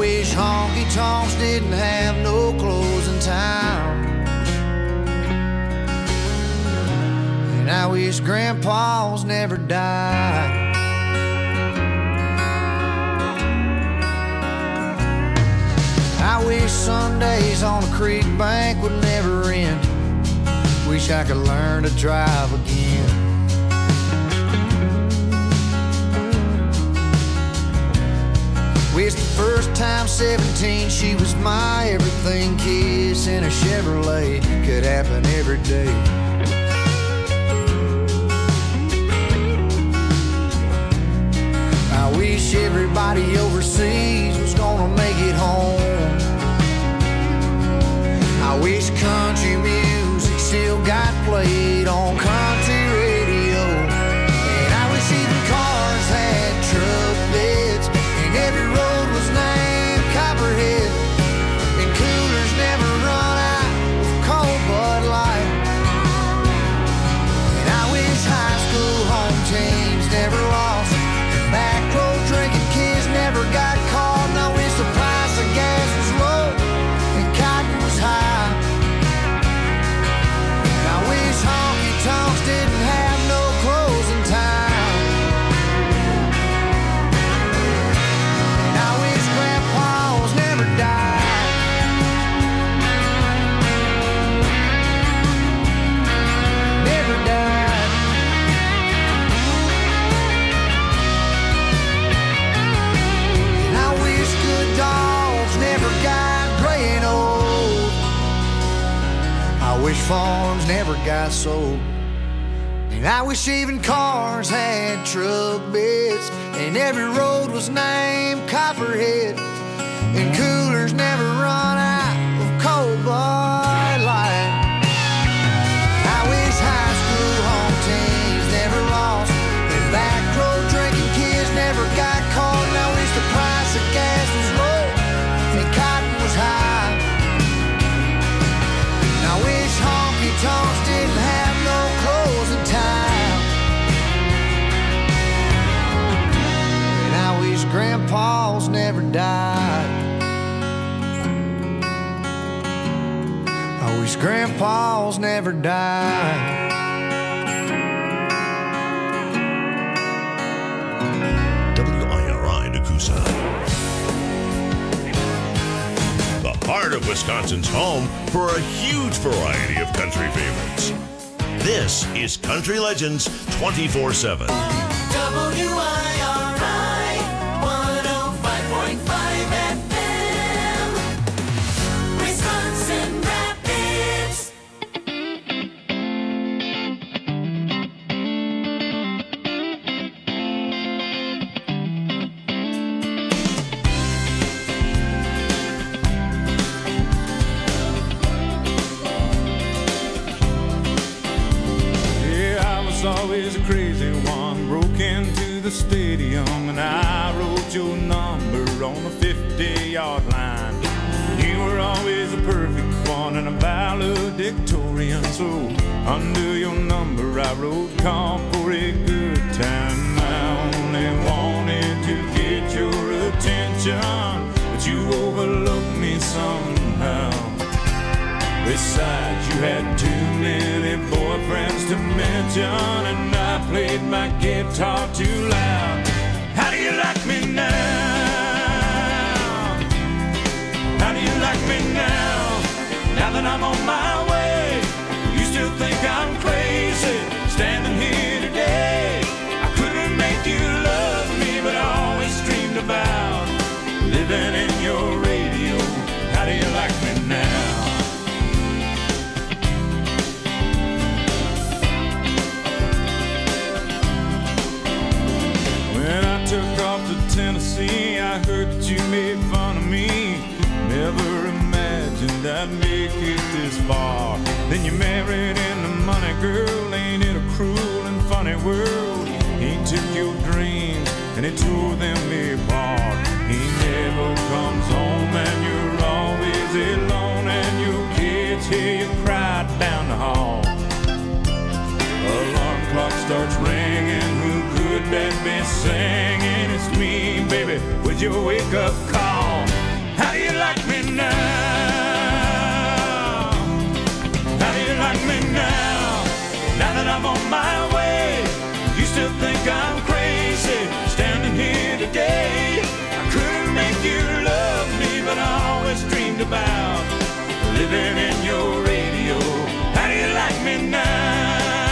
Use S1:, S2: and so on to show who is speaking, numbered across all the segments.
S1: wish honky tonks didn't have no closing time. And I wish grandpas never died. I wish Sundays on a creek bank would never end. Wish I could learn to drive again. Wish the first time 17 she was my everything. Kiss in a Chevrolet could happen every day. I wish everybody overseas was gonna make it home. I wish country music still got played on country radio. And I wish even cars had truck beds, and every road was named Copperhead, and coolers never run out of cold Bud Light. And I wish high school home teams never lost, and back road drinking kids never got caught. And I wish the price of gas was low and cotton was high. Honky tonks didn't have no closing time. And I wish grandpas never died. Never died. And I wish good dogs never got gray and old. I wish farms never got sold. And I wish even cars had truck beds, and every road was named Copperhead, and coolers never run out of cold Bud Light. I wish high school home teams never lost, and back road drinking kids never got caught. And I wish the price of gas was low and cotton was high. I wish honky tonks didn't have no closing time. And I wish grandpas never died. I wish grandpas never died.
S2: WIRI Nakusa. The heart of Wisconsin's home for a huge variety of country favorites. This is Country Legends 24/7.
S3: WIRI 105.5 FM, Wisconsin Rapids.
S4: Always a crazy one, broke into the stadium and I wrote your number on the 50-yard line. You were always a perfect one and a valedictorian, so under your number I wrote call for a good time. I only wanted to get your attention, but you overlooked me somehow. Besides, you had too many boyfriends to mention, and I played my guitar too loud. How do you like me now? How do you like me now? Now that I'm on my way, you still think I'm crazy, standing here today. I couldn't make you love me, but I always dreamed about living in your radio. How do you like me now? Took off to Tennessee, I heard that you made fun of me. Never imagined I'd make it this far. Then you married into money, girl. Ain't it a cruel and funny world? He took your dreams and he tore them apart. He never comes home and you're always alone, and your kids hear you cry down the hall. Alarm clock starts ringing, who could that be singing? It's me, baby, with your wake-up call. think I'm crazy standing here today. I couldn't make you love me, but I always dreamed about living in your radio. How do you like me now?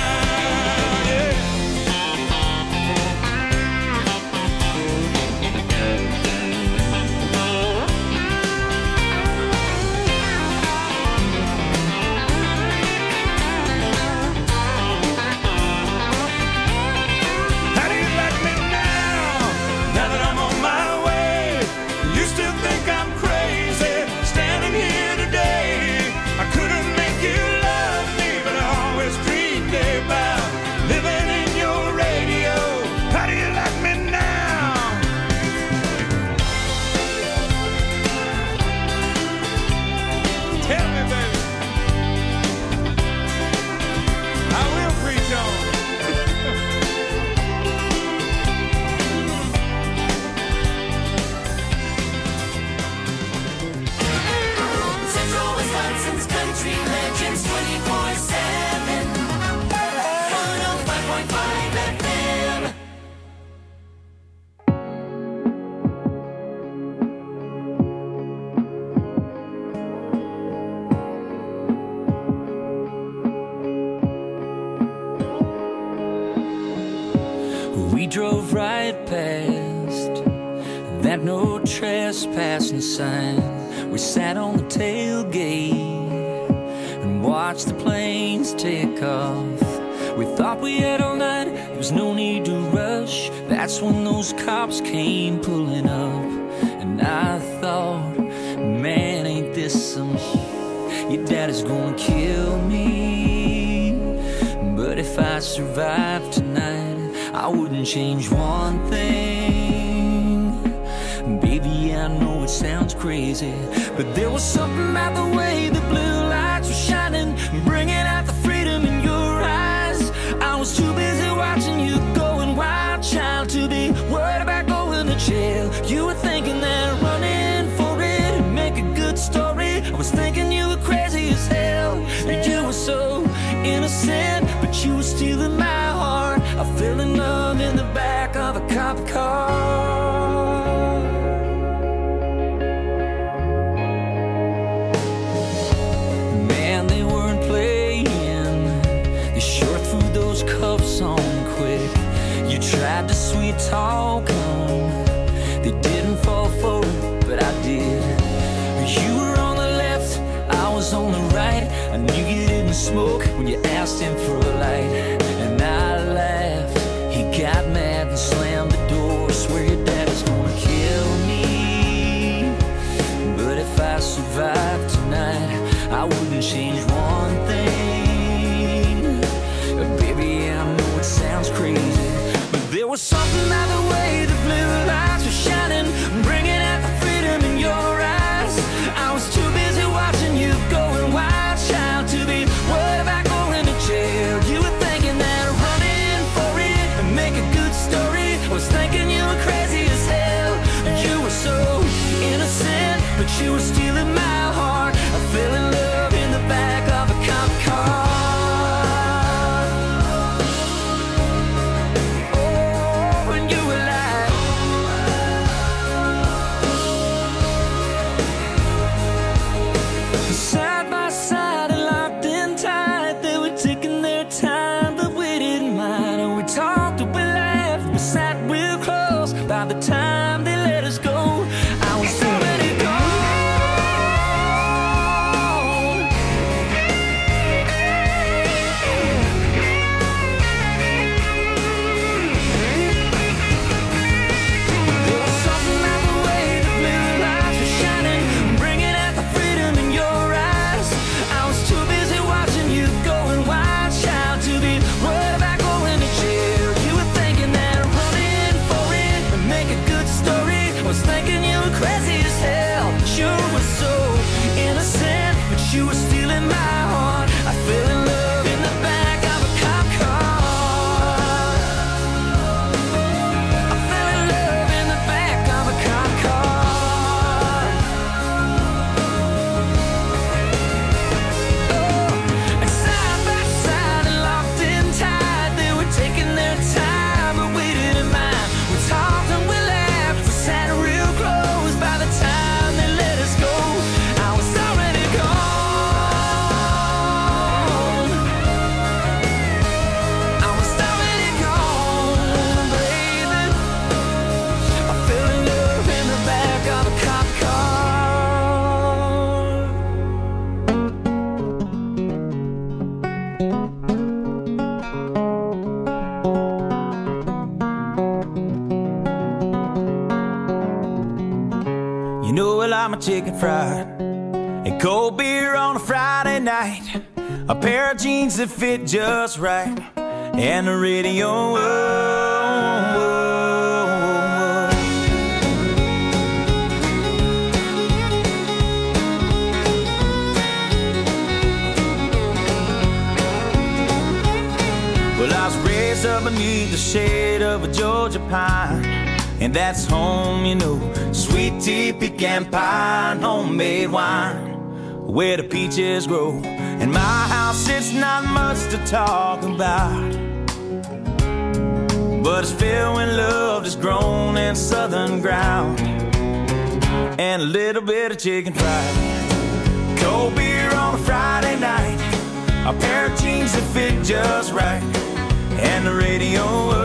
S5: We drove right past that no trespassing sign. We sat on the tailgate and watched the planes take off. We thought we had all night, there was no need to rush. That's when those cops came pulling up. And I thought, man, ain't this some shit? Your daddy's gonna kill me. But if I survive tonight, I wouldn't change one thing. Baby, I know it sounds crazy, but there was something about the way the blue lights were shining, bringing out the freedom in your eyes. I was too busy watching you going wild, child, to be worried about going to jail. You were thinking that running for it would make a good story. I was thinking you were crazy as hell. You were so innocent, but you were stealing my heart. I fell in love in the back of a cop car. Man, they weren't playing. They sure threw those cuffs on quick. You tried to sweet talk them. They didn't fall for it, but I did. You were on the left, I was on the right. I knew you didn't smoke when you asked him for a light. And I laughed, he got mad and slammed the door. Swear your daddy's gonna kill me. But if I survive tonight, I wouldn't change one thing. Baby, I know it sounds crazy, but there was something about the way the blue lights were shining, bringing out the freedom in your eyes. I was too busy watching you going wild, child, to be worried about going to jail. You were thinking that running for it would make a good story. I was thinking you were crazy as hell. You were so innocent, but you were stealing my heart. I fell in love in the back of a cop car. Oh, and you were like, side by side and locked in tight. They were taking their time, but we didn't mind. And we talked, we laughed, we sat real close. By the time they let us go, I was already gone. There was something about the way the blue lights were shining, bringing out the freedom in your eyes. I was too busy watching you going wild, child, to be worried about going to jail. You were thinking that running for it would make a good
S6: know I like my chicken fried. And cold beer on a Friday night. A pair of jeans that fit just right. And the radio. Well, I was raised up beneath the shade of a Georgia pine. And that's home, you know. Sweet tea, pecan pie, and homemade wine. Where the peaches grow. In my house, it's not much to talk about. But it's filled with love that's grown in southern ground. And a little bit of chicken fried. Cold beer on a Friday night. A pair of jeans that fit just right. And the radio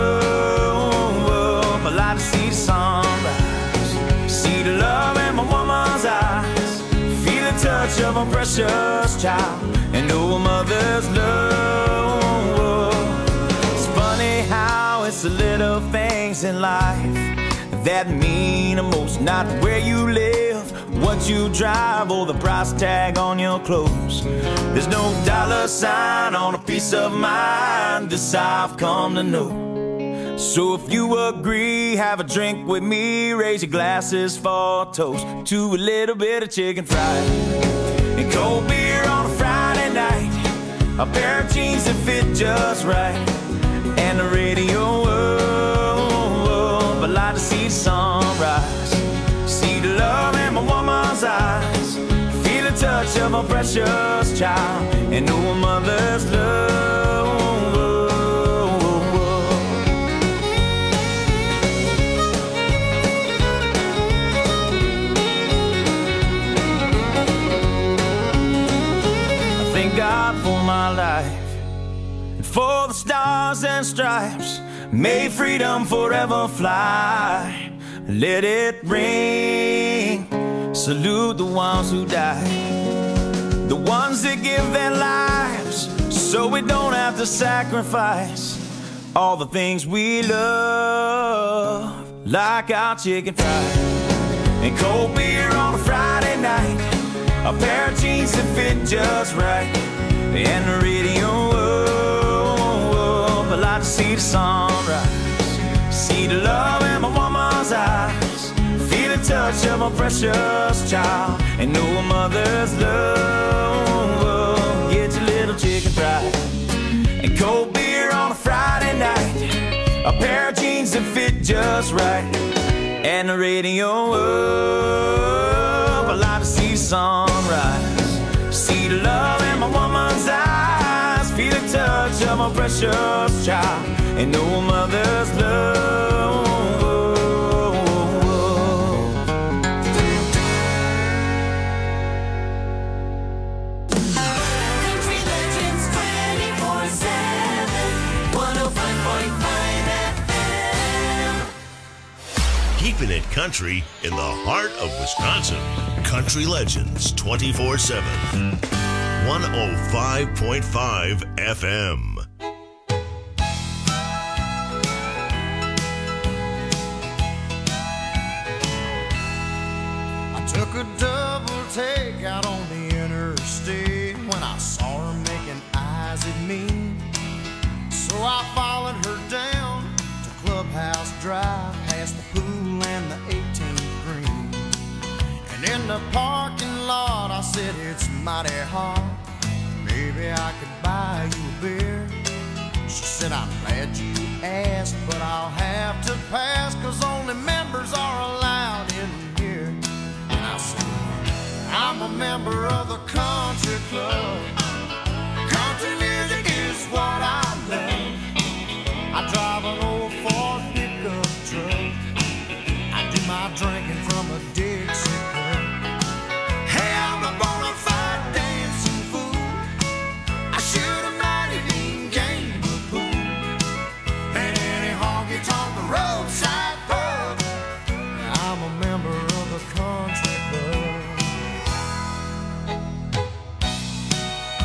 S6: up. I like to see the sunrise. See the love in my woman's eyes. Feel the touch of a precious child. And know a mother's love. It's funny how it's the little things in life that mean the most. Not where you live, what you drive, or the price tag on your clothes. There's no dollar sign on a piece of mind. This I've come to know. So if you agree, have a drink with me. Raise your glasses for a toast to a little bit of chicken fried. And cold beer on a Friday night. A pair of jeans that fit just right. And the radio up. I like to see the sunrise. See the love in my woman's eyes. Feel the touch of a precious child. And know a mother's love. God for my life and for the stars and stripes. May freedom forever fly. Let it ring. Salute the ones who died, the ones that give their lives so we don't have to sacrifice all the things we love, like our chicken fried and cold beer on a Friday night. A pair of jeans that fit just right. And the radio up. I like to see the sunrise. See the love in my woman's eyes. Feel the touch of a precious child. And know a mother's love. Get your little chicken fried. And cold beer on a Friday night. A pair of jeans that fit just right. And the radio up. I like to see the sunrise. See the love in my woman's eyes. Feel the touch of my precious child. And know a mother's love.
S3: Country Legends 24/7, 105.5 FM.
S2: Keeping it country in the heart of Wisconsin. Country Legends 24/7. 105.5 FM.
S1: I took a double take out on the interstate when I saw her making eyes at me. So I followed her down to Clubhouse Drive, past the pool and the 18th green. And in the parking lot I said, it's mighty hot, maybe I could buy you a beer. She said, I'm glad you asked, but I'll have to pass, 'cause only members are allowed in here. And I said, I'm a member of the country club. Country music is what I love. I drive an old Ford pickup truck. I do my drinking from a Dixie cup. Hey, I'm a bona fide dancing fool. I shoot a mighty mean game of pool. And any honky-tonk roadside pub. I'm a member of the country club.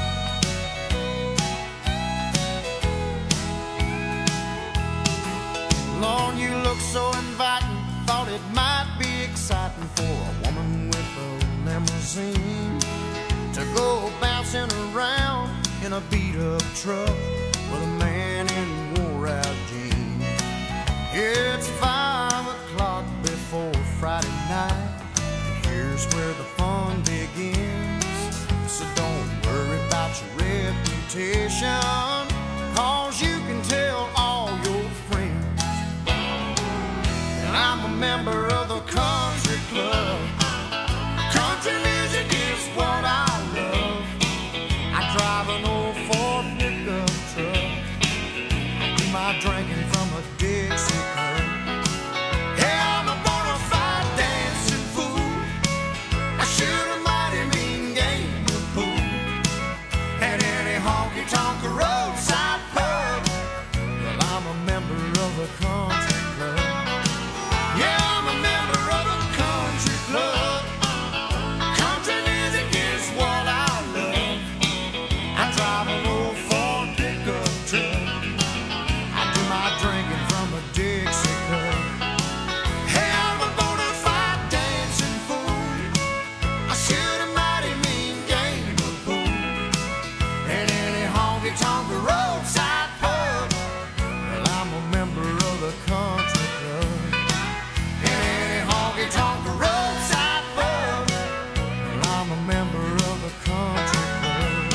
S1: limousine to go bouncing around in a beat-up truck with a man in wore-out jeans. It's 5 o'clock before Friday night, and here's where the fun begins. So don't worry about your reputation, 'cause you can tell all your friends. And I'm a member of the country club. Country music is what I love. I drive an old Ford pickup truck. I do my drinking from a Dixie cup. Yeah, I'm a bona fide dancing fool. I shoot a mighty mean game of pool at any honky-tonk roadside pub. Well, I'm a member of the country club. Yeah, I'm a member of the country club. Country music is what I love. I drive an old Ford pickup truck. I do my drinking from a Dixie cup. Hey, I'm a bona fide dancing fool. I shoot a mighty mean game of pool at any honky-tonk roadside pub. Well, I'm a member of the country club. At any honky-tonk roadside pub. Well, I'm a member of the country club.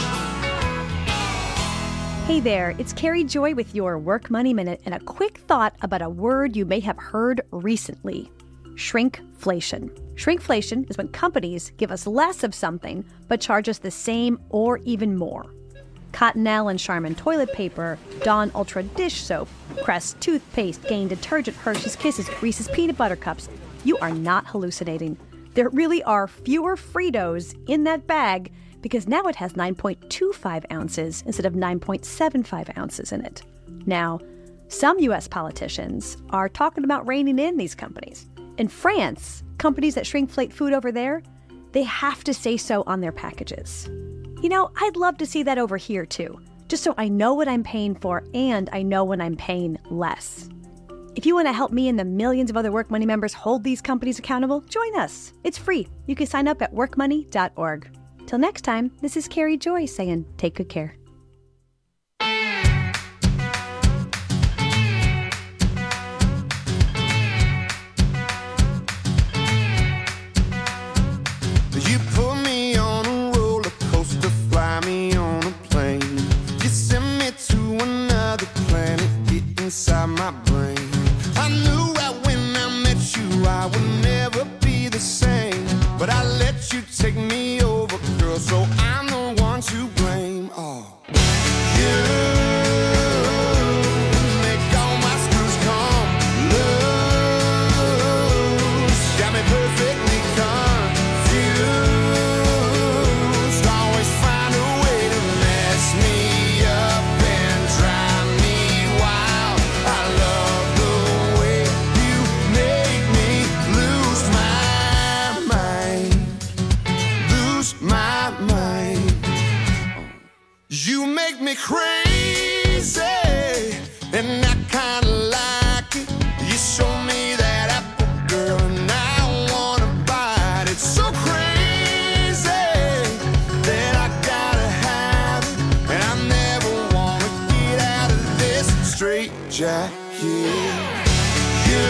S7: Hey there, it's Carrie Joy with your Work Money Minute and a quick thought about a word you may have heard recently: shrinkflation. Shrinkflation is when companies give us less of something but charge us the same or even more. Cottonelle and Charmin toilet paper, Dawn Ultra dish soap, Crest toothpaste, Gain detergent, Hershey's Kisses, Reese's peanut butter cups. You are not hallucinating. There really are fewer Fritos in that bag because now it has 9.25 ounces instead of 9.75 ounces in it. Now, some U.S. politicians are talking about reining in these companies. In France, companies that shrinkflate food over there, they have to say so on their packages. You know, I'd love to see that over here too, just so I know what I'm paying for and I know when I'm paying less. If you want to help me and the millions of other Work Money members hold these companies accountable, join us. It's free. You can sign up at workmoney.org. Till next time, this is Carrie Joy saying take good care.
S1: You put me on a roller coaster, fly me on a plane. You send me to another planet, get inside my brain. I knew right when I met you I would never be the same, but I let you take me over, girl, so I'm the one to blame. Oh, you make all my screws come loose, got me perfectly confused. Always find a way to mess me up and drive me wild. I love the way you make me lose my mind, lose my mind. You make me crazy, and I kinda like it. You show me that apple, girl, and I wanna bite it. So crazy that I gotta have it, and I never wanna get out of this straight jacket. You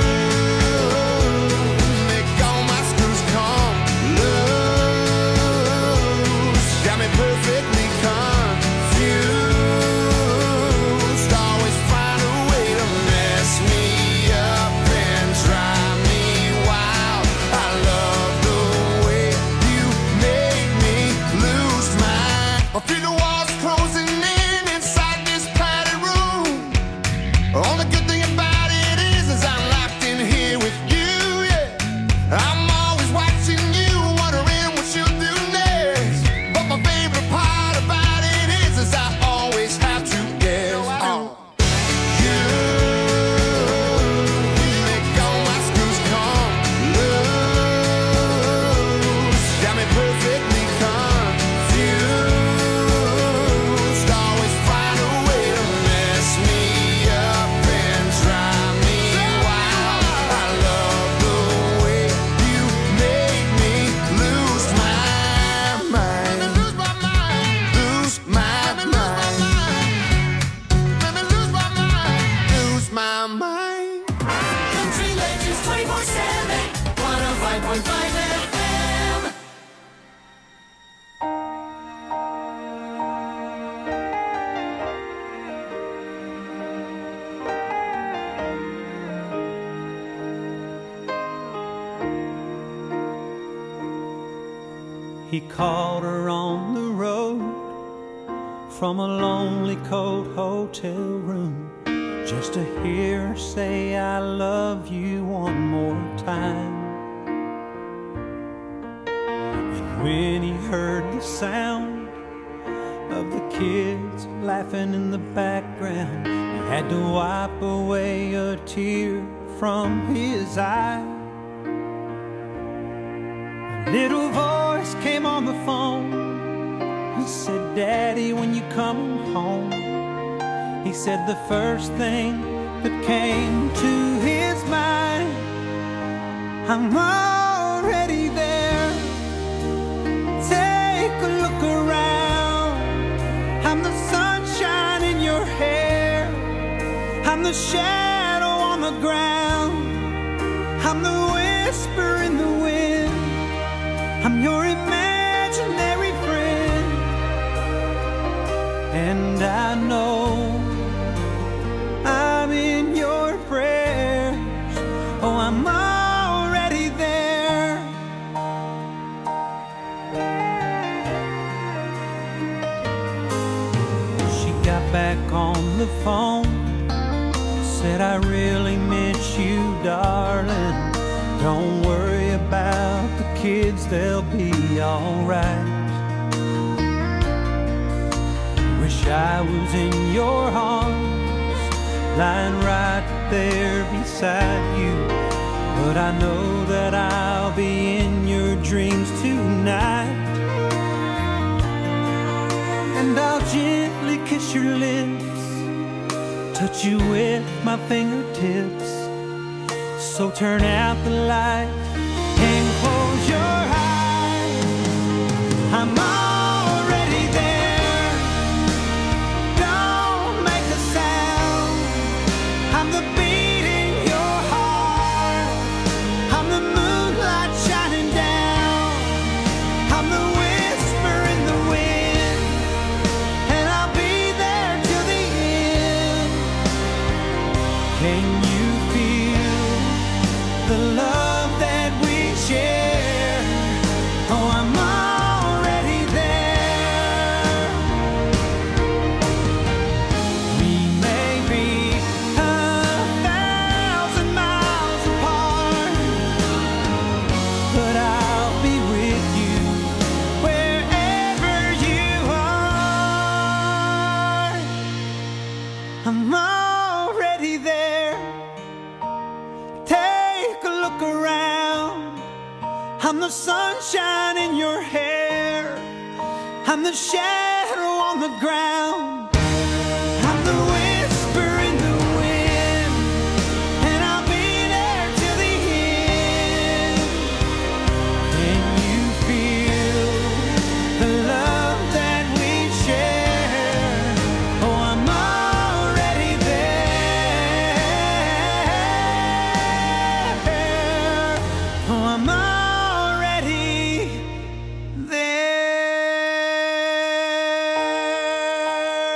S1: make all my screws come loose, got me perfectly confused. Always find a way to mess me up and drive me wild. I love the way you make me lose my. I feel the walls closing in inside this padded room. Oh,
S8: He called her on the road from a lonely cold hotel room, just to hear her say I love you one more time. And when he heard the sound of the kids laughing in the background, he had to wipe away a tear from his eye. A little voice came on the phone. He said, Daddy, when you come home? He said the first thing that came to his mind, I'm already there. Take a look around. I'm the sunshine in your hair. I'm the shadow on the ground. I'm the whisper in the wind. I'm your imaginary friend. And I know I'm in your prayers. Oh, I'm already there. She got back on the phone, said I really miss you, darling. Don't worry about the kids, they'll be alright. Wish I was in your arms, lying right there beside you, but I know that I'll be in your dreams tonight. And I'll gently kiss your lips, touch you with my fingertips. So turn out the light and close your eyes. I'm already there. Don't make a sound. I'm the beat in your heart. I'm the moonlight shining down. I'm the whisper in the wind. And I'll be there till the end. Can you feel the love that we share? Oh, I'm already there. We may be 1,000 miles apart, but I'll be with you wherever you are. I'm already there. Take a look around. I'm the sunshine in your hair. I'm the shadow on the ground. I'm the whisper in the wind. And I'll be there till the end. Can you feel the love that we share? Oh, I'm already there. Oh, I'm already there.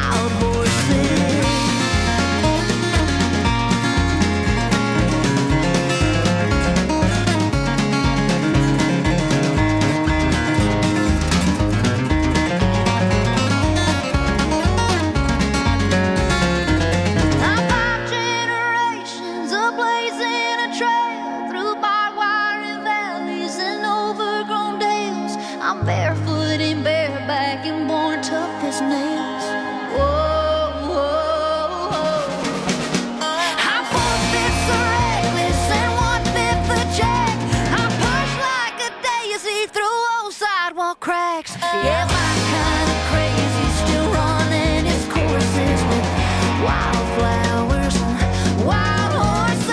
S9: wild horses. I'm barefoot and bareback and born tough as nails. Whoa, whoa, whoa. I'm 4/5 reckless and 1/5 jack. I push like a daisy through old sidewalk cracks. Yeah, my kind of crazy still running its courses with wildflowers and wild horses.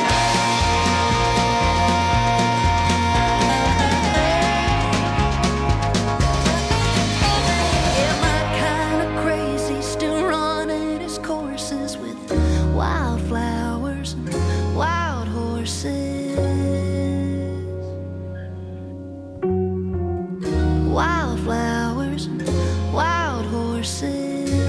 S9: Wildflowers and wild horses. Wildflowers and wild horses.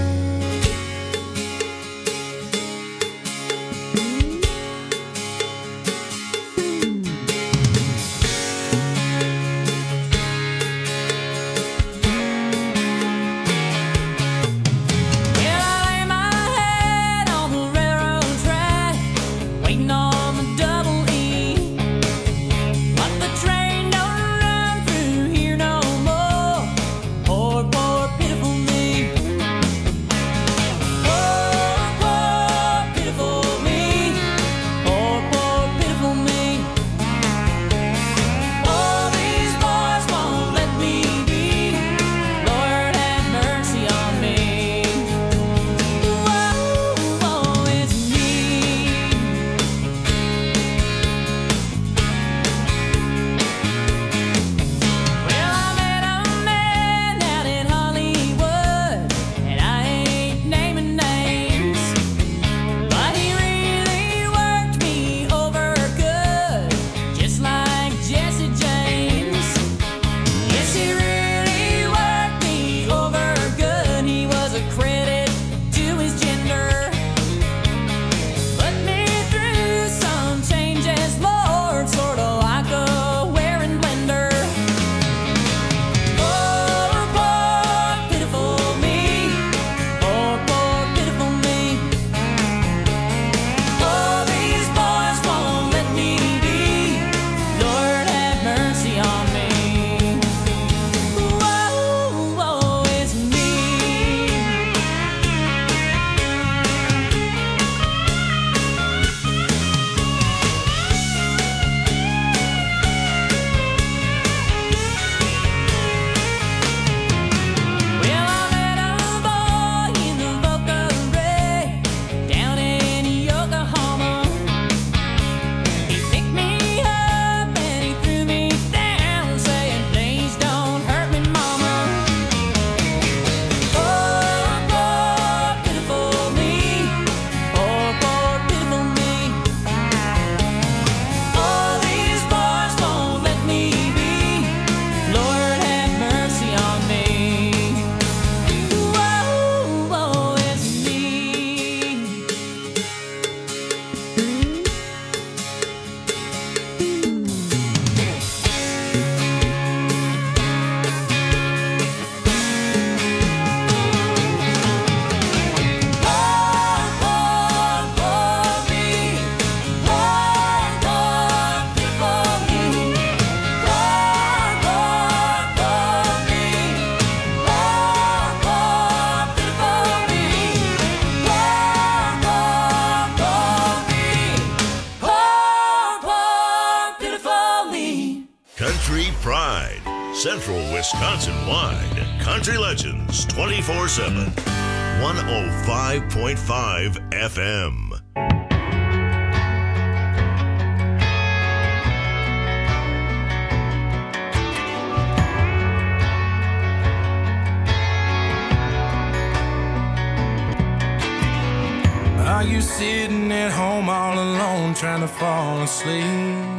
S2: Central Wisconsin-wide. Country Legends 24/7. 105.5 FM.
S10: Are you sitting at home all alone trying to fall asleep?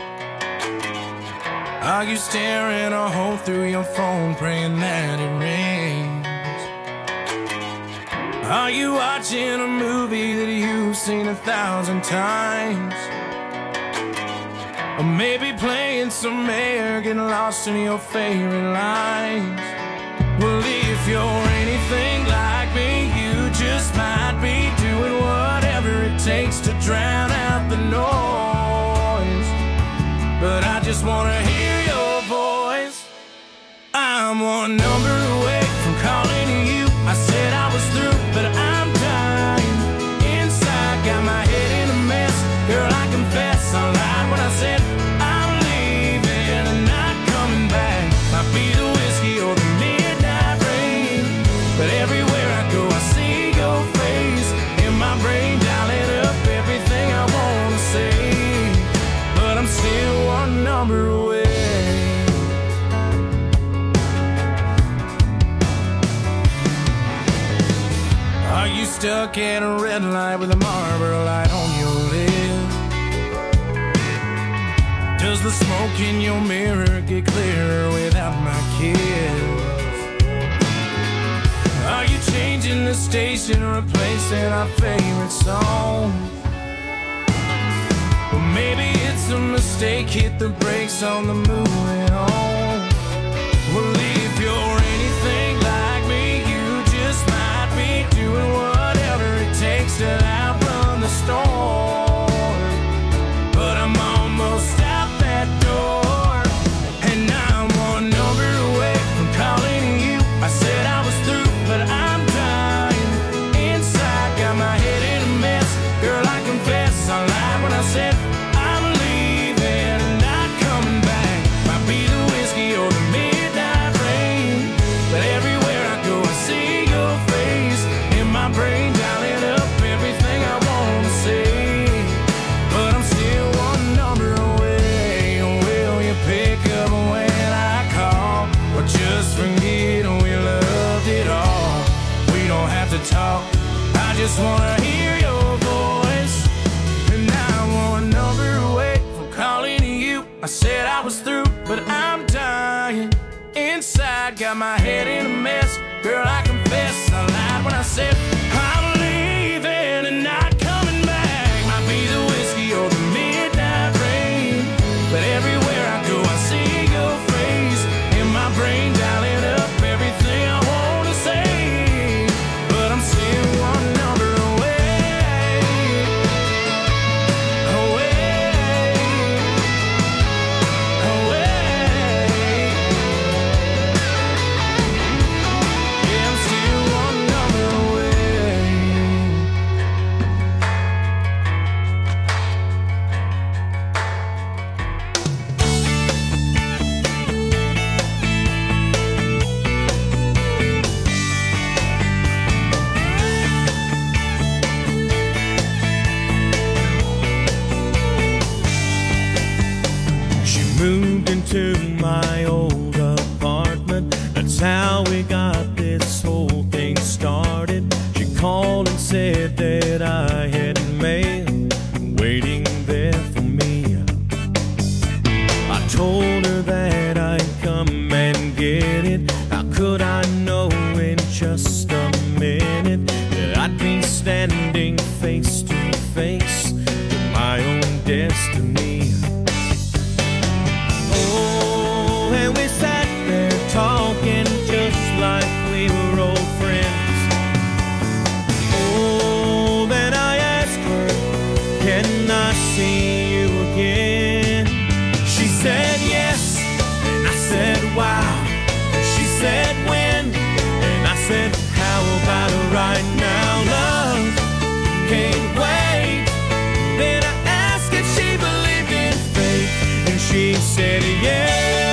S10: Are you staring a hole through your phone praying that it rains? Are you watching a movie that you've seen 1,000 times? Or maybe playing some air, getting lost in your favorite lines? Well, if you're anything like me, you just might be doing whatever it takes to drown out the noise. But I just wanna hear your voice. I'm one number away from calling you. I said I was through, but I'm dying inside. Got my head in a mess. Girl, I confess I lied when I said I'm leaving and not coming back. Might be the whiskey or the midnight rain, but everywhere I go I see your face in my brain, dialing up everything I wanna say. But I'm still one number away. Are you stuck at a red light with a Marlboro light on your lip? Does the smoke in your mirror get clearer without my kiss? Are you changing the station, replacing our favorite song? Or maybe it's a mistake, hit the brakes on the moving on. Well, if you're anything like me, you just might be doing whatever it takes to outrun the storm. But I'm almost out that door, and I'm one number away from calling you. I said I was through, but I'm dying inside. Got my head in a mess. Girl, I confess I lied when I said I'm leaving and not coming back. Might be the whiskey or the midnight rain, but everywhere I go I see your face in my brain, dialing up everything I wanna say. But I'm still one number away. Will you pick up when I call, or just forget we loved it all? We don't have to talk, I just wanna hear your voice. And I'm one number away from calling you. I said I was through, but I'm dying inside. Got my head in a mess. Girl, I confess I lied when I said I'm leaving and not coming back. Might be the whiskey or the midnight rain, but everywhere I go I see your face in my brain, dialing up everything I wanna say. But I'm still one number away, away, away. Yeah, I'm still one number away.
S11: She moved into my old apartment. That's how we got this whole thing started. She called and said that I had mail waiting there for me. I told her that I'd come and get it. How could I know in just a minute that I'd be standing face to face with my own destiny? Oh, and we sat there talking just like we were old friends. Oh, then I asked her, can I see you again? She said yes, and I said wow. And she said when, and I said how about right now, love? Can't wait. Then I asked if she believed in fate, and she said yes.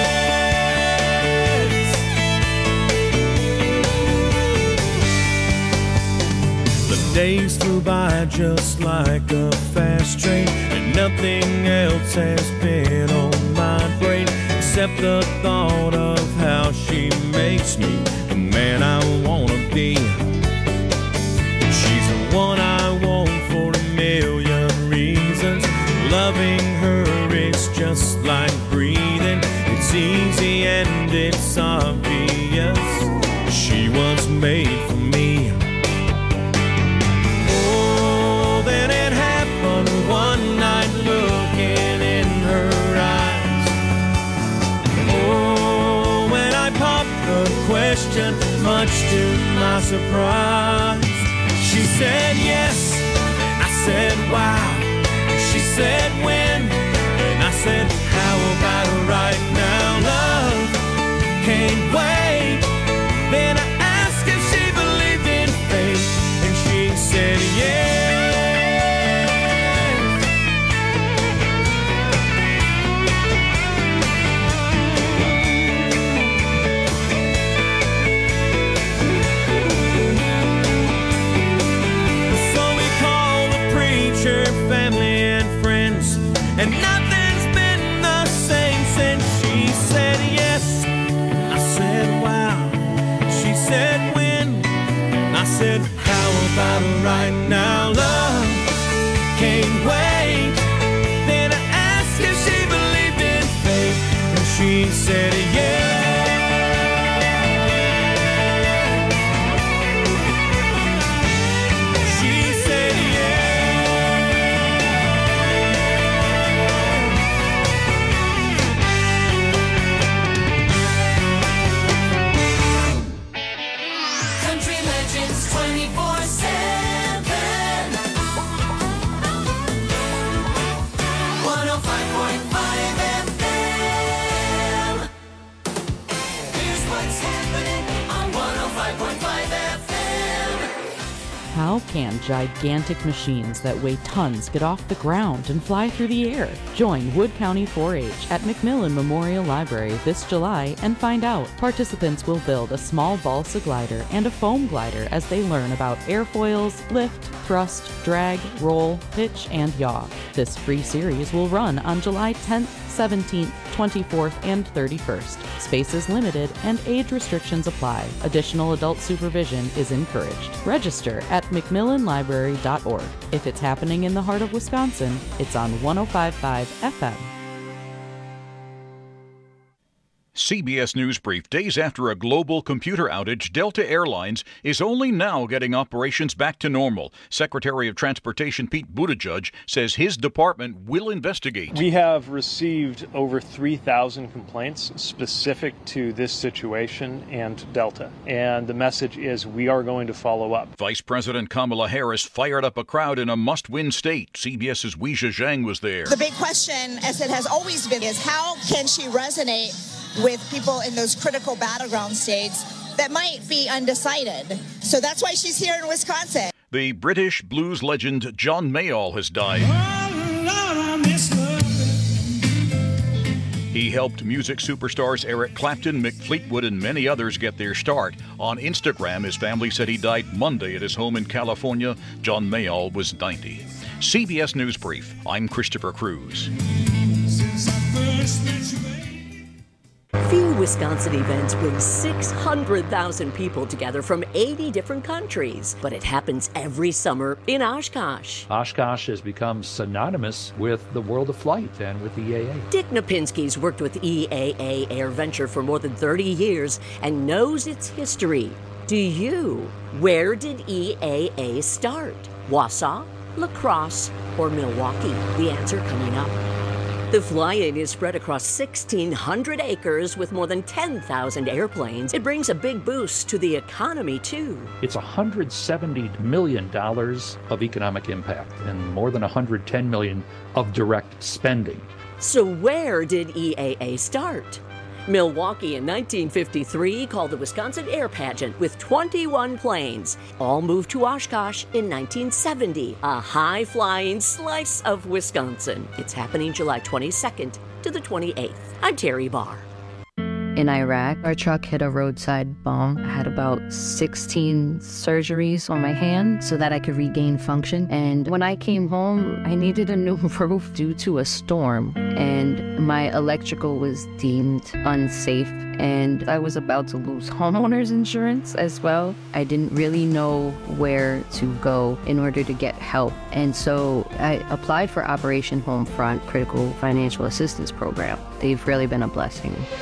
S11: The days flew by just like a fast train, and nothing else has been on my brain except the thought of how she makes me the man I wanna be. She's the one I want for a million reasons. Loving her is just like breathing. It's easy and it's obvious. She was made for me. surprised. She said yes, and I said wow. And she said when, and I said how about right now, love can't wait. Then I asked if she believed in fate, and she said yes. Family and friends, and nothing's been the same since she said yes. I said wow. She said when. I said how about right now, love can't wait. Then I asked if she believed in fate, and she said yes.
S12: How can gigantic machines that weigh tons get off the ground and fly through the air? Join Wood County 4-H at McMillan Memorial Library this July and find out. Participants will build a small balsa glider and a foam glider as they learn about airfoils, lift, thrust, drag, roll, pitch, and yaw. This free series will run on July 10th, 17th, 24th, and 31st. Space is limited and age restrictions apply. Additional adult supervision is encouraged. Register at McMillanLibrary.org. If it's happening in the heart of Wisconsin, it's on 105.5 FM.
S13: CBS News Brief. Days after a global computer outage, Delta Airlines is only now getting operations back to normal. Secretary of Transportation Pete Buttigieg says his department will investigate.
S14: We have received over 3,000 complaints specific to this situation and Delta. And the message is we are going to follow up.
S13: Vice President Kamala Harris fired up a crowd in a must-win state. CBS's Weijia Zhang was there.
S15: The big question, as it has always been, is how can she resonate with people in those critical battleground states that might be undecided. So that's why she's here in Wisconsin.
S13: The British blues legend John Mayall has died. He helped music superstars Eric Clapton, Mick Fleetwood, and many others get their start. On Instagram, his family said he died Monday at his home in California. John Mayall was 90. CBS News Brief. I'm Christopher Cruz.
S16: Few Wisconsin events bring 600,000 people together from 80 different countries, but it happens every summer in Oshkosh.
S17: Oshkosh has become synonymous with the world of flight and with EAA.
S16: Dick Napinski's worked with EAA Air Venture for more than 30 years and knows its history. Do you? Where did EAA start? Wausau, La Crosse, or Milwaukee? The answer coming up. The fly-in is spread across 1,600 acres with more than 10,000 airplanes. It brings a big boost to the economy, too.
S17: It's $170 million of economic impact and more than $110 million of direct spending.
S16: So where did EAA start? Milwaukee in 1953 called the Wisconsin Air Pageant with 21 planes. All moved to Oshkosh in 1970, a high-flying slice of Wisconsin. It's happening July 22nd to the 28th. I'm Terry Barr.
S18: In Iraq, our truck hit a roadside bomb. I had about 16 surgeries on my hand so that I could regain function. And when I came home, I needed a new roof due to a storm. And my electrical was deemed unsafe. And I was about to lose homeowners insurance as well. I didn't really know where to go in order to get help. And so I applied for Operation Homefront Critical Financial Assistance Program. They've really been a blessing.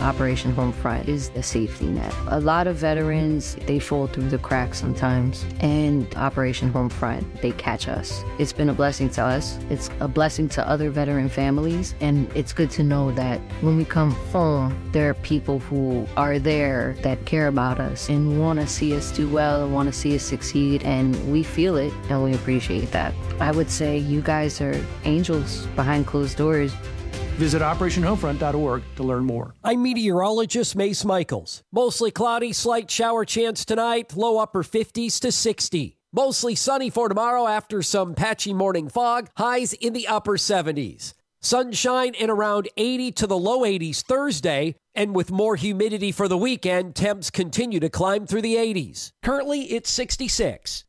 S18: Operation Homefront is the safety net. A lot of veterans, they fall through the cracks sometimes, and Operation Homefront, they catch us. It's been a blessing to us. It's a blessing to other veteran families, and it's good to know that when we come home, there are people who are there that care about us and want to see us do well and want to see us succeed, and we feel it and we appreciate that. I would say you guys are angels behind closed doors.
S19: Visit OperationHomefront.org to learn more.
S20: I'm meteorologist Mace Michaels. Mostly cloudy, slight shower chance tonight, low upper 50s to 60. Mostly sunny for tomorrow after some patchy morning fog, highs in the upper 70s. Sunshine and around 80 to the low 80s Thursday, and with more humidity for the weekend, temps continue to climb through the 80s. Currently, it's 66.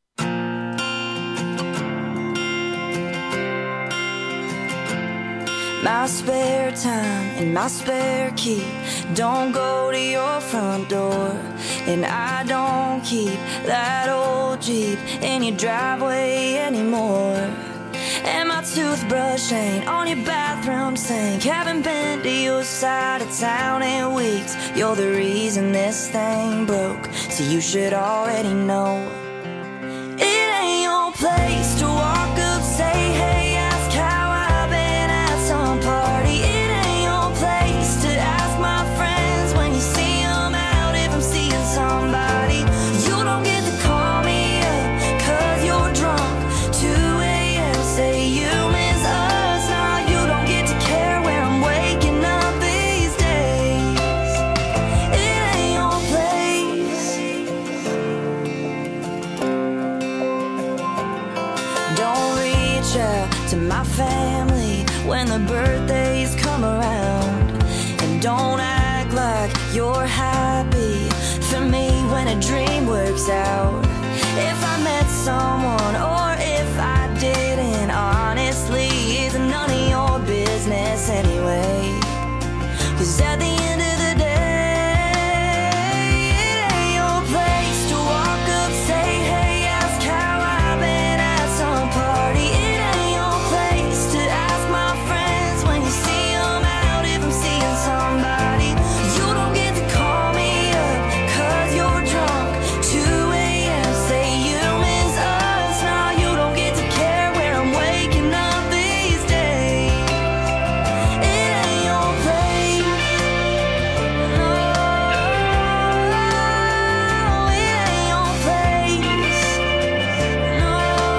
S21: My spare time and my spare key don't go to your front door, and I don't keep that old Jeep in your driveway anymore. And my toothbrush ain't on your bathroom sink. Haven't been to your side of town in weeks. You're the reason this thing broke, so you should already know. It ain't your place to walk up, say hey, ask how I've been at some party. It ain't your place to ask my friends when you see them out if I'm seeing somebody. You don't get to call me up 'cause you're drunk. 2 a.m. say you miss us. Now you don't get to care where I'm waking up these days. It ain't your place. Don't reach out to my family when the birthdays come around, and don't act like you're happy for me when a dream works out. If I met someone or if I didn't, honestly, it's none of your business anyway. 'Cause at the end of the day, it ain't your place to walk up, say hey, ask how I've been at some party. It ain't your place to ask my friends when you see them out if I'm seeing somebody. You don't get to call me up 'cause you're drunk. 2 a.m. say you miss us. Now you don't get to care where I'm waking up these days. It ain't your place. No, it ain't your place. No,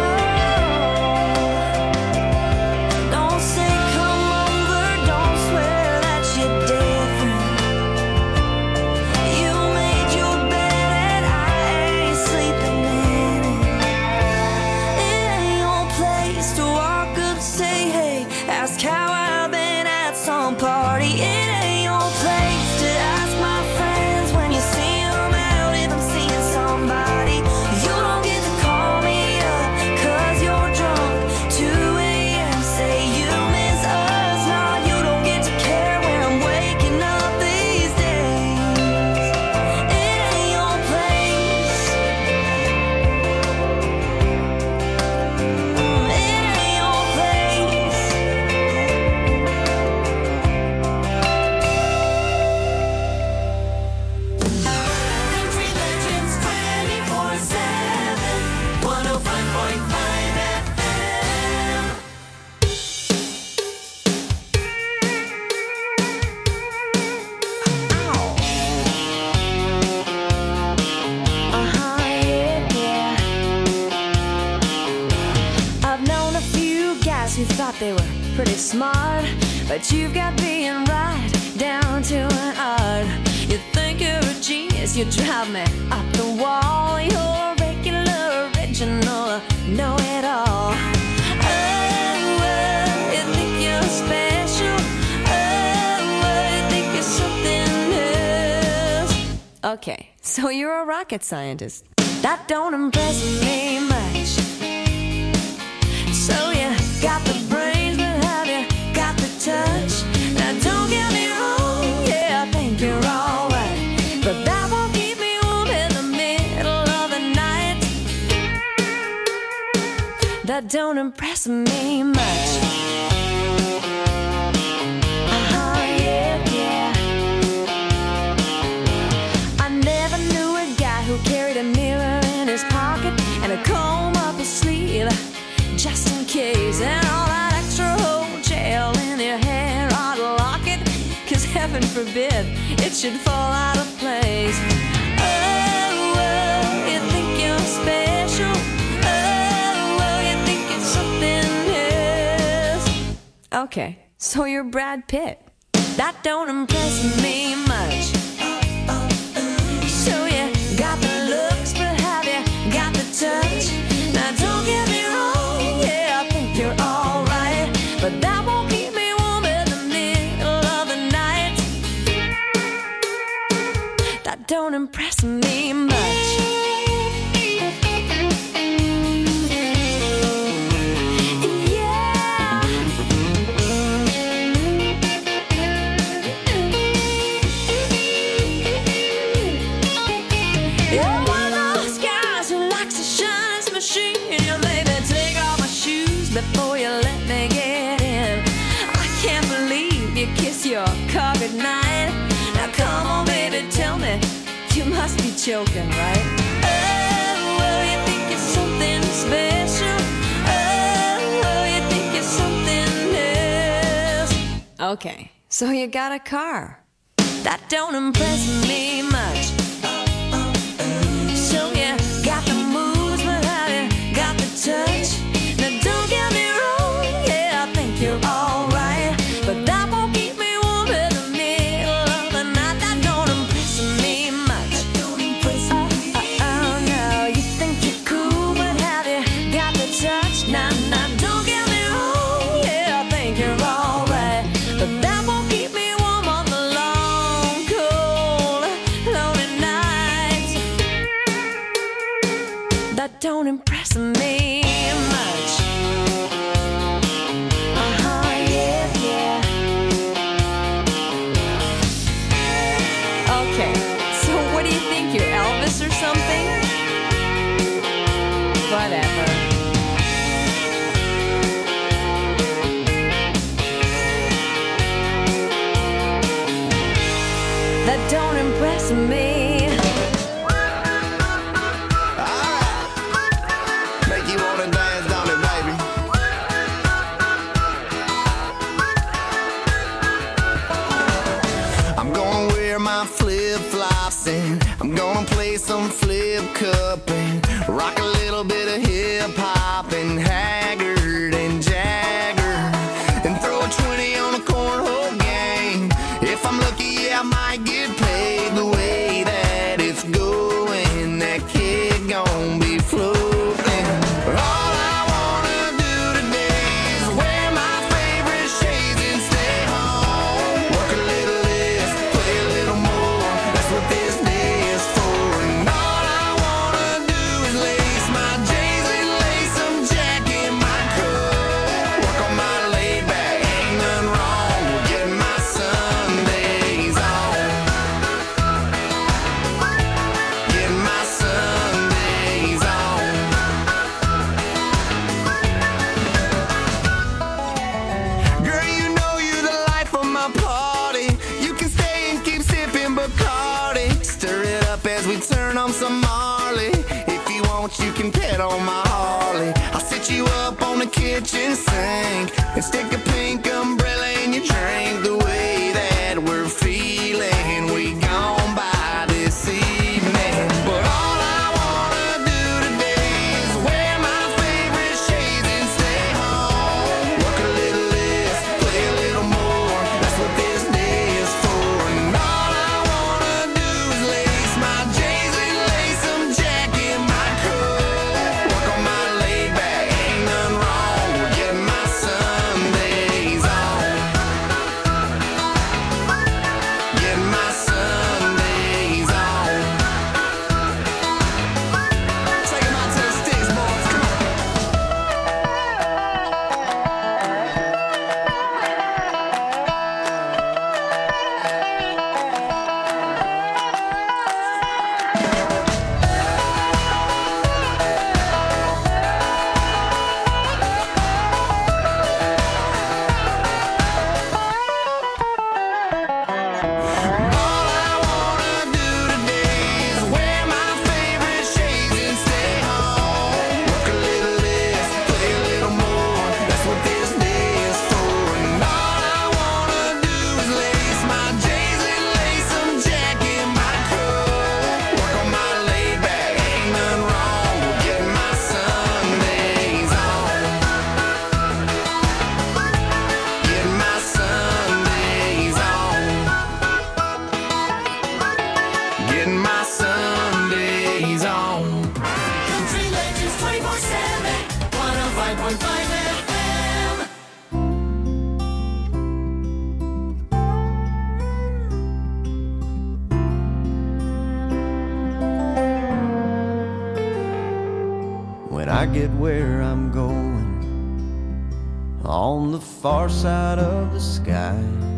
S21: don't say come over, don't swear that you're different. You made your bed and I ain't sleeping in it. It ain't your place to walk up, say hey, ask how I've been at some party. It ain't your place to ask my friends when you see them out if I'm seeing somebody. You don't get to call me up 'cause you're drunk. 2 a.m. say you miss us. Now you don't get to care where I'm waking up these days. It ain't your place. It ain't your place.
S3: Country Legends 24/7, 105.5 FM.
S21: I've known a few guys who thought they were pretty smart, but you've got being right down to an art. You think you're a genius, you drive me up the wall. You're a regular, original, know it all. Oh, you think you're special. Oh, you think you're something else. Okay, so you're a rocket scientist. That don't impress me much. So you got the brains, but have you got the touch? Now don't get me wrong, yeah, I think you're alright, but that won't keep me warm in the middle of the night. That don't impress me much. Yeah, yeah. case and all that extra hotel in your hair. I'd lock it, 'cause heaven forbid it should fall out of place. Oh, you think you're special. Oh, you think it's something else. Okay, so you're Brad Pitt. That don't impress me much. So you got the looks, but have you got the touch? Now don't get me wrong, yeah, I think you're alright, but that won't keep me warm in the middle of the night. That don't impress me much. You're one of those guys who likes to shine his machine. You made me take off my shoes before you let me get in. I can't believe you kiss your car goodnight. Now come on, baby, tell me, you must be joking, right? Oh, well, you think it's something special. Oh, you think it's something else. Okay, so you got a car. That don't impress me much. So you got the moves, but have you got the touch? Now don't get me wrong, yeah, I think you're alright, but that won't keep me warm in the middle of the night. That don't impress me much. Oh, no, you think you're cool, but have you got the touch? Nah, don't get me wrong, yeah, I think you're alright, but that won't keep me warm on the long, cold, lonely nights. That don't impress me much. Yeah, yeah. Okay, so what do you think? You're Elvis or something? Whatever. That don't impress me.
S6: Make you wanna dance, don't it, baby? I'm gonna wear my flip-flops and I'm gonna play some flip cup and rock a little bit of hip-hop and Haggard and Jagger and throw a 20 on a cornhole game. If I'm lucky, yeah, I might get paid. The way that it's going, that kid gon' be floating. All I wanna do today is wear my favorite shades and stay home. Work a little less, play a little more. That's what this day is for. And all I wanna do is lace my J's and lace some Jack in my coat. Work on my laid back, ain't nothing wrong with getting my Sundays on. Getting my Sundays on. Girl, you know you're the life of my party. You can stay and keep sipping Bacardi. Stir it up as we turn on some Marley. If you want, you can pet on my Harley. I'll sit you up on the kitchen sink and stick a pink umbrella in your drink. The way that we're feeling, we gon' buy this evening. But all I wanna do today is wear my favorite shades and stay home. Work a little less, play a little more. That's what this day is for. And all I wanna do is lace my J's and lace some Jack in my coat. Work on my laid back, ain't nothing wrong with getting my Sundays on.
S3: FM.
S8: When I get where I'm going, on the far side of the sky,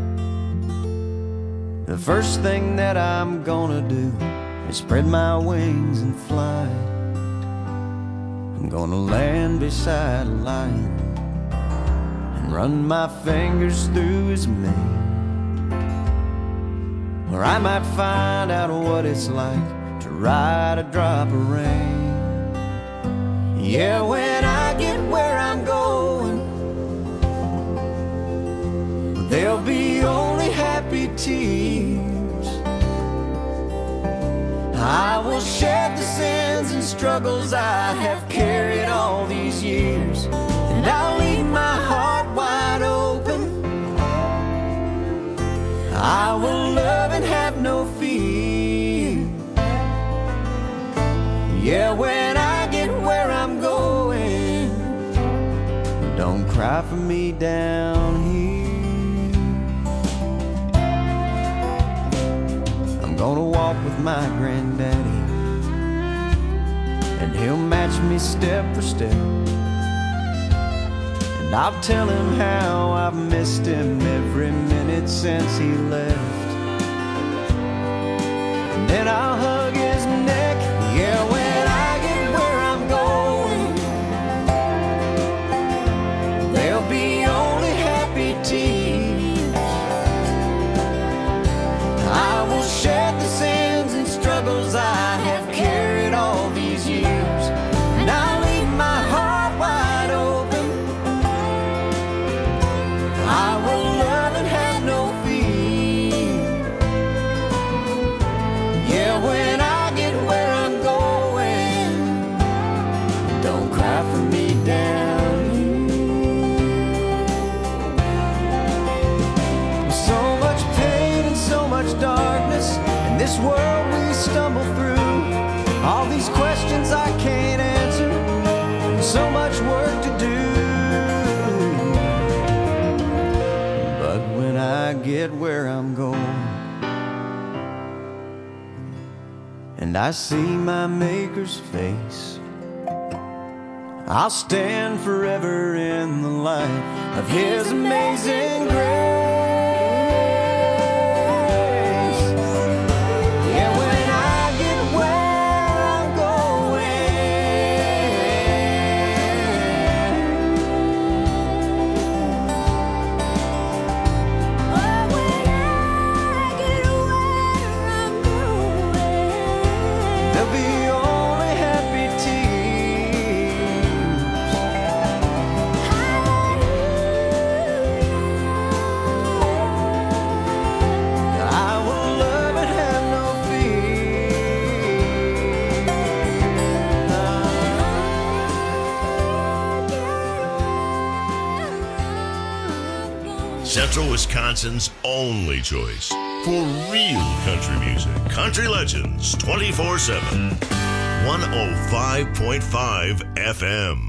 S8: the first thing that I'm gonna do is spread my wings and fly. I'm gonna land beside a lion and run my fingers through his mane. Or I might find out what it's like to ride a drop of rain. Yeah, when I get where I'm going, there'll be only happy tears. I will shed the sins and struggles I have carried all these years, and I'll leave my heart wide open. I will love and have no fear. Yeah, when I get where I'm going, don't cry for me down here. I'm gonna walk with my granddaddy, and he'll match me step for step. And I'll tell him how I've missed him every minute since he left. And then I'll hug his neck. Yeah, when I get where I'm going, there'll be only happy tears. I will shed the sins and struggles I have carried all these years, and I'll leave my heart wide open. I will love and have no fear. Yeah, when I get where I'm going, don't cry for me down here. So much pain and so much darkness in this world we stumble through. All these questions I can't answer, and so much work to do. But when I get where I'm going, and I see my Maker's face, I'll stand forever in the light of His amazing grace. Yeah, when I get where I'm going, there'll be only happy tears. I will love and have no
S2: Central Wisconsin's only choice for real country music. Country Legends 24/7. 105.5 FM.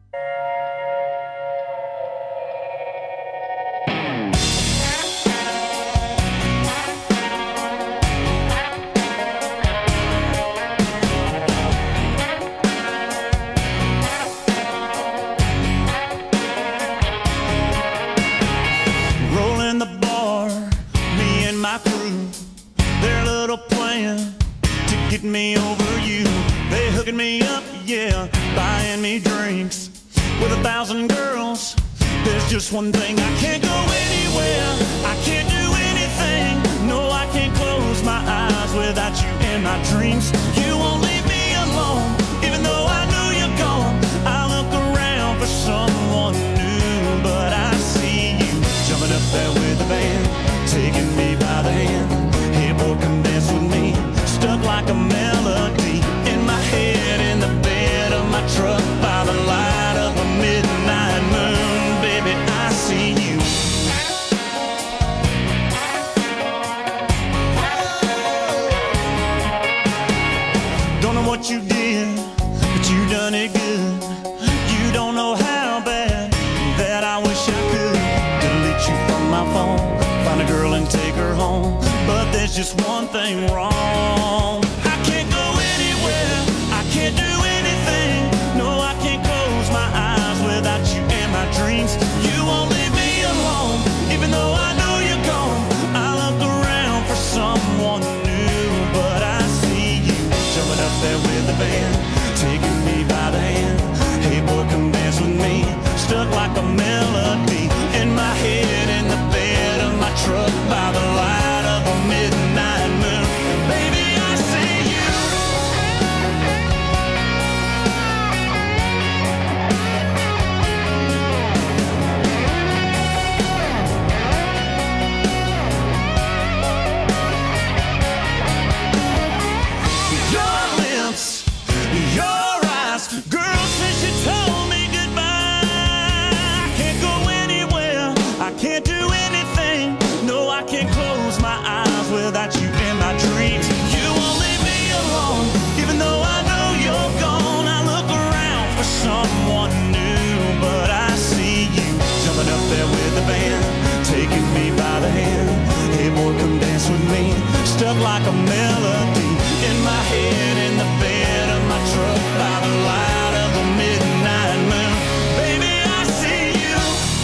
S11: Rolling the bar, me and my crew, their little plan to get me over you. They hooking me up, yeah, buying me drinks. With 1,000 girls, there's just one thing. I can't go anywhere, I can't do anything. No, I can't close my eyes without you in my dreams. You won't leave me alone, even though I know you're gone. I look around for someone new, but I see you jumping up there with the band, taking me by the hand. Hey boy, come dance with me, stuck like a melody in my head, in the bed of my truck, by the light of a midnight moon. Baby, I see you. Don't know what you did
S8: and take her home. But there's just one thing wrong. I can't go anywhere, I can't do anything. No, I can't close my eyes without you in my dreams. You won't leave me alone, even though I know you're gone. I look around for someone new, but I see you jumping up there with the band, taking me by the hand. Hey boy, come dance with me. Stuck like a melody in my head, in the bed of my truck by the light of a midnight moon. Baby, I see you. Your lips, your eyes, girl, since you told me goodbye, I can't go anywhere, I can't do anything. No, I can't close my eyes without you in my dreams. You won't leave me alone, even though I know you're gone. I look around for someone new, but I see you jumping up there with the band, taking me by the hand. Hey boy, come dance with me. Stuck like a melody in my head, in the bed of my truck by the light of the midnight moon. Baby, I see you.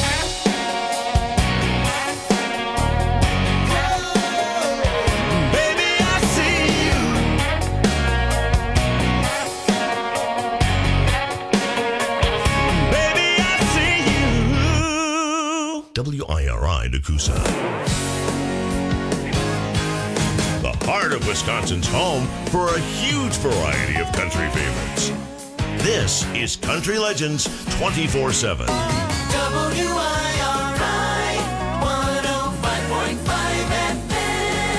S8: Baby, I see you. Baby, I see you.
S2: WIRI Nakusa. The heart of Wisconsin's home for a huge variety of country favorites. This is Country Legends 24/7.
S3: WIR